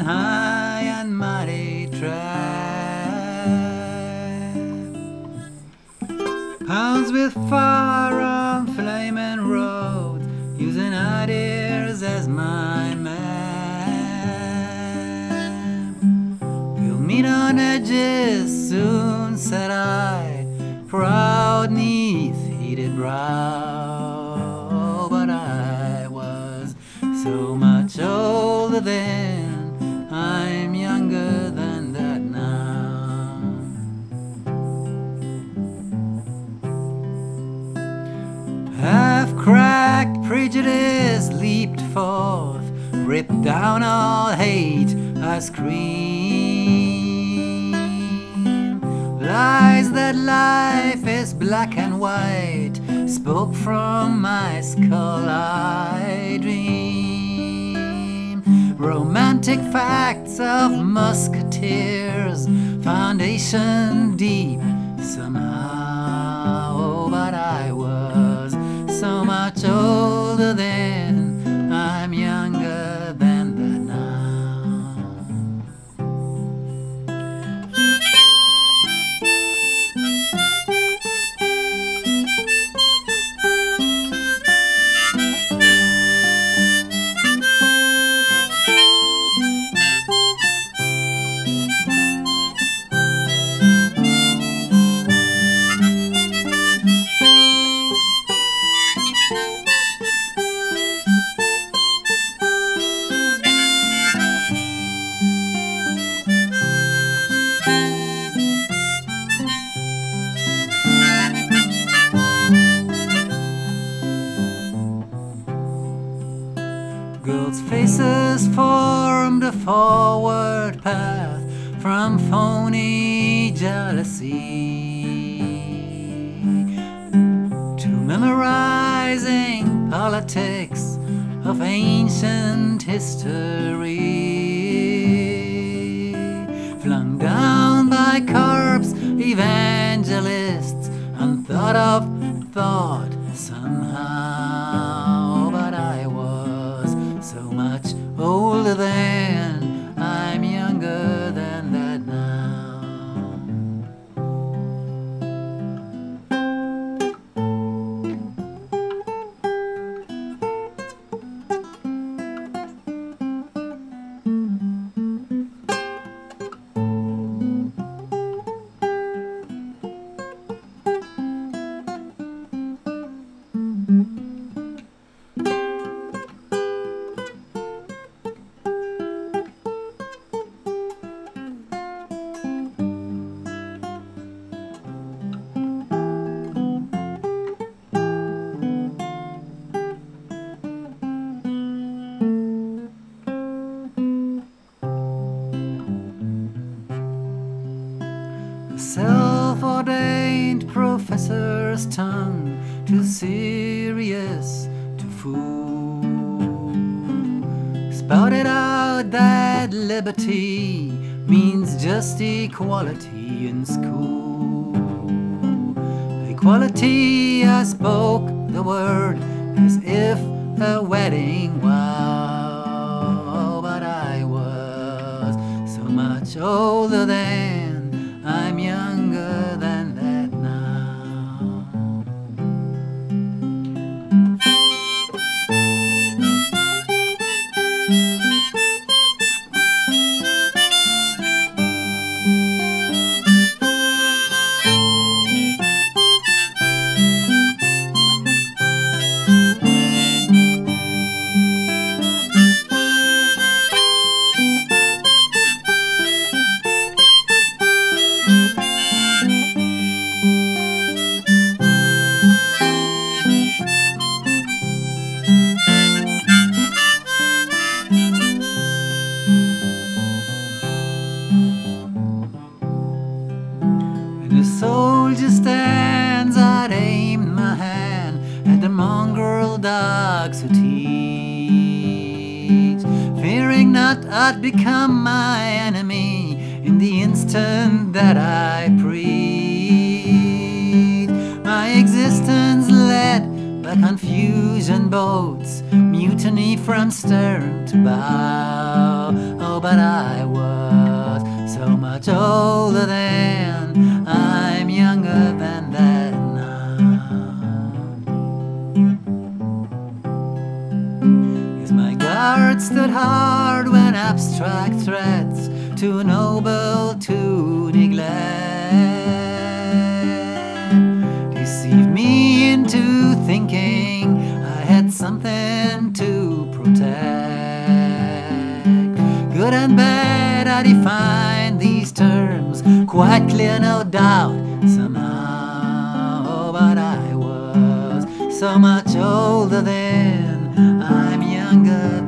high and mighty tribe. Pounds with fire on flaming roads, using ideas as my map. We'll meet on edges soon, said I, proud neath heated brow. But I was so much older then, I'm younger than that now. Half-cracked prejudice leaped forth, ripped down all hate, I scream. Lies that life is black and white spoke from my skull, I dream. Romantic facts of musketeers, foundation deep somehow. But I was so much older then, I'm younger than that now. Girls' faces formed a forward path from phony jealousy to memorizing politics of ancient history, flung down by corpse evangelists, unthought of thought somehow. But I was so much older then, I'm younger than that now. Self-ordained professor's tongue, too serious to fool, spouted out that liberty means just equality in school. Equality, I spoke the word as if a wedding vow. But I was so much older then, I'm younger than that now. The soldier stands, I'd aim my hand at the mongrel dogs who teach, fearing not I'd become my enemy in the instant that I preach. My existence led by confusion boats, mutiny from stern to bow. Oh, but I was so much older then. I'm younger than that now. 'Cause my guard stood hard when abstract threats too noble to neglect deceived me into thinking I had something to protect. Good and bad, I define these terms quite clear, no doubt, somehow. But I was so much older then, I'm younger